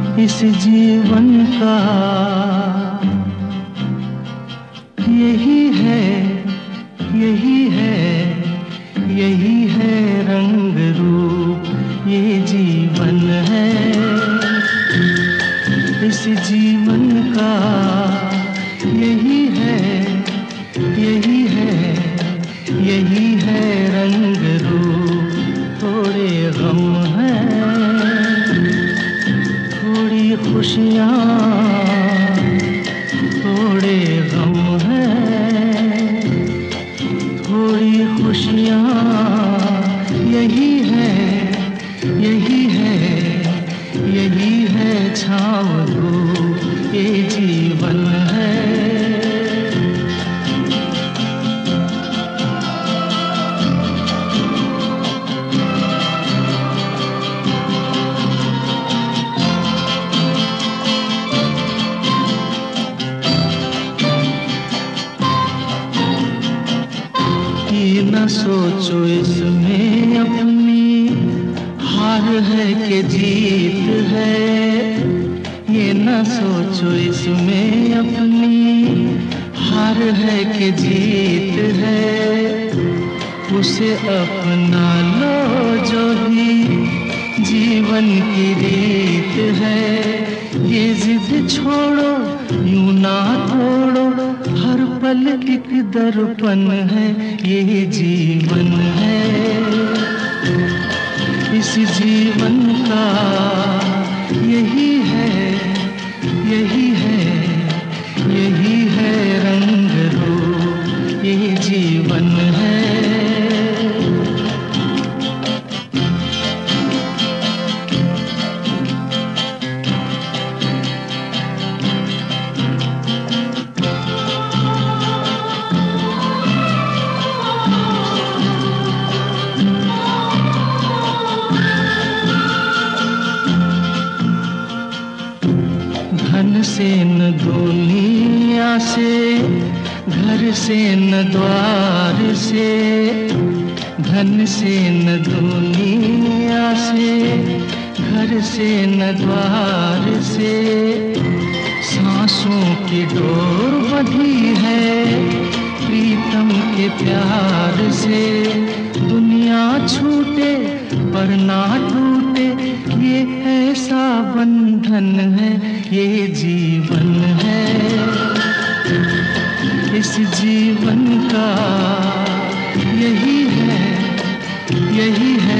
इस जीवन का यही है, यही है, यही है रंग रूप, ये जीवन है। इस जीवन का यही है, यही है, यही है रंग रूप। थोड़े गम हैं, थोड़ी खुशियाँ, थोड़े गम हैं, थोड़ी खुशियाँ। यही है, यही है, यही है छाँव धूप, ये जीवन है। ये न सोचो इसमें अपनी हार है कि जीत है, ये न सोचो इसमें अपनी हार है कि जीत है। उसे अपना लो जो भी जीवन की रीत है। ये जिद छोड़ो, यूं ना तोड़ो, हर पल एक दर्पण है, ये जीवन है। इस जीवन का यही है, यही है, यही है रंग रूप, ये जीवन है। धन से न दुनिया से, घर से न द्वार से, धन से न दुनिया से, घर से न द्वार से। सांसों की डोर बंधी है प्रीतम के प्यार से। दुनिया छूटे पर ना टूटे, ये ऐसा बंधन है, ये जीवन है। इस जीवन का यही है, यही है,